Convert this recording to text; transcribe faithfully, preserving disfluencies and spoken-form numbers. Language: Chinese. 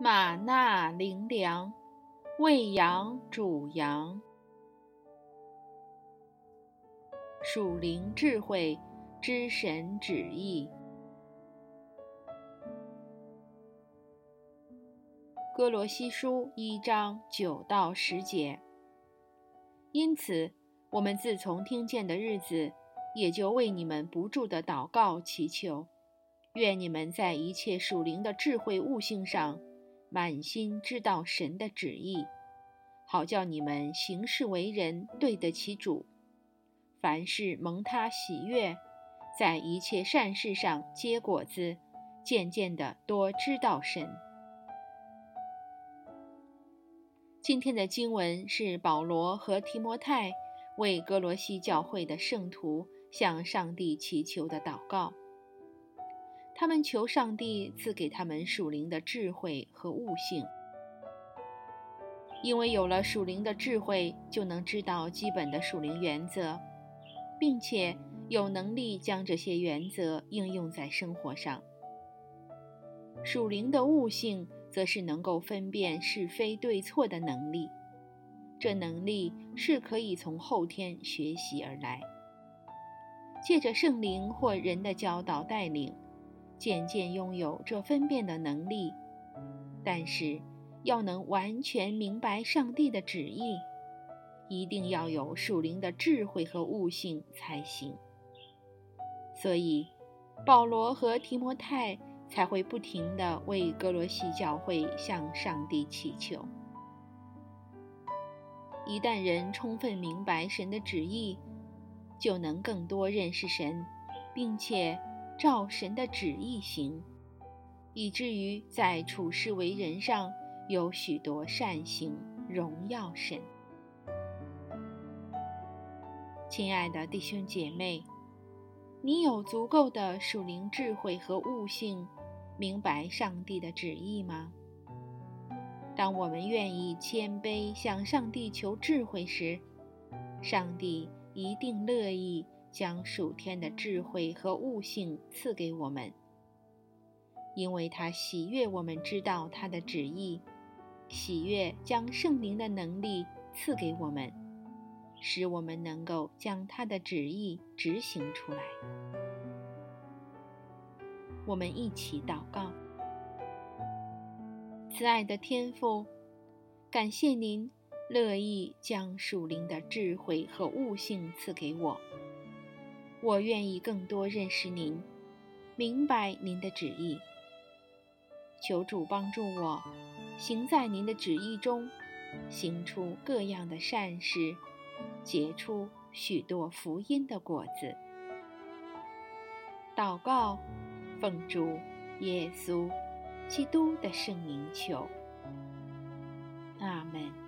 玛纳灵粮，喂养主羊。属灵智慧，知神旨意。哥罗西书一章九到十节。因此，我们自从听见的日子，也就为你们不住地祷告祈求，愿你们在一切属灵的智慧悟性上，满心知道神的旨意，好叫你们行事为人对得起主，凡事蒙他喜悦，在一切善事上结果子，渐渐地多知道神。今天的经文是保罗和提摩太为哥罗西教会的圣徒向上帝祈求的祷告。他们求上帝赐给他们属灵的智慧和悟性，因为有了属灵的智慧，就能知道基本的属灵原则，并且有能力将这些原则应用在生活上。属灵的悟性则是能够分辨是非对错的能力，这能力是可以从后天学习而来，借着圣灵或人的教导带领，渐渐拥有这分辨的能力。但是要能完全明白上帝的旨意，一定要有属灵的智慧和悟性才行。所以保罗和提摩太才会不停地为哥罗西教会向上帝祈求。一旦人充分明白神的旨意，就能更多认识神，并且照神的旨意行，以至于在处事为人上有许多善行，荣耀神。亲爱的弟兄姐妹，你有足够的属灵智慧和悟性，明白上帝的旨意吗？当我们愿意谦卑向上帝求智慧时，上帝一定乐意将属天的智慧和悟性赐给我们，因为他喜悦我们知道他的旨意，喜悦将圣灵的能力赐给我们，使我们能够将他的旨意执行出来。我们一起祷告。慈爱的天父，感谢您乐意将属灵的智慧和悟性赐给我，我愿意更多认识您，明白您的旨意。求主帮助我行在您的旨意中，行出各样的善事，结出许多福音的果子。祷告，奉主耶稣基督的圣名求，阿们。